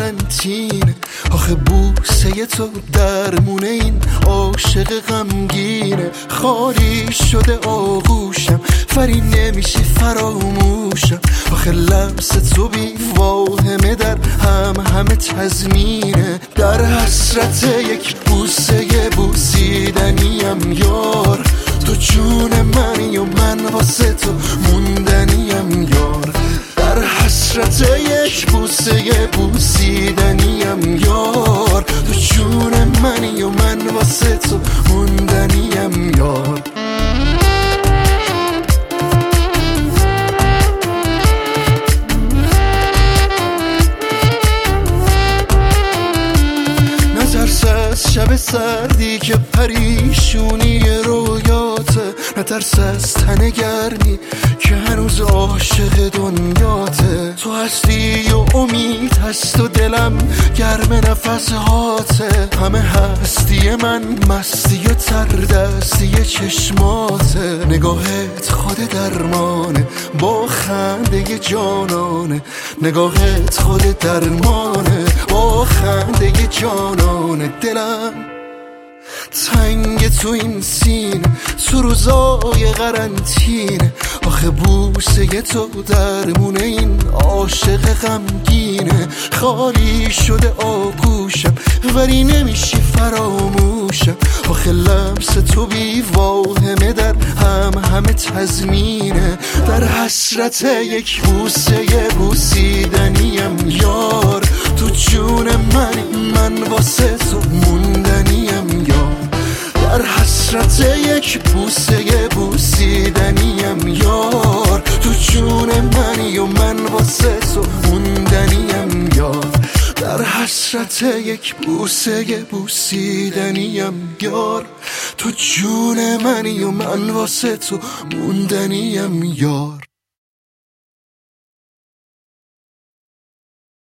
قرنطینه. آخه بوسه تو درمونه این عاشق غمگینه. خالی شده آغوشم فری نمیشه فراموشم. آخه لمس تو بی واهمه در همه تضمینه. در حسرت یک بوسه بوسیدنیم یار. تو جون منی و من واسه تو موندنیم یار. در حسرت یک بوسه بوسیدنیم یار. تو جون منی و من واسه تو موندنیم یار. نترس از شب سردی که پریشونی رویاته. نترس از تن گرمی که هنوز عاشق دنیاته. تو هستی و امید هست و دلم گرم نفس هاته. همه هستی من مستی و تردستی چشماته. نگاهت خود درمانه با خنده جانانه. نگاهت خود درمانه با خنده جانانه. دلم تنگ تو این سینه تو روزای قرنطینه. آخه بوسه تو درمونه این عاشق غمگینه. خالی شده آغوشم ولی نمیشی فراموشم. آخه لمس تو بی واهمه در همه تضمینه. در حسرت یک بوسه بوسیدنیم یار. تو جون منی من واسه تو موندنیم یار. در حسرت یک بوسه بوسیدنیم یار. تو جون منی و من واسه تو موندنیم یار. در حسرت یک بوسه بوسیدنیم یار. تو جون منی و من واسه تو موندنیم یار.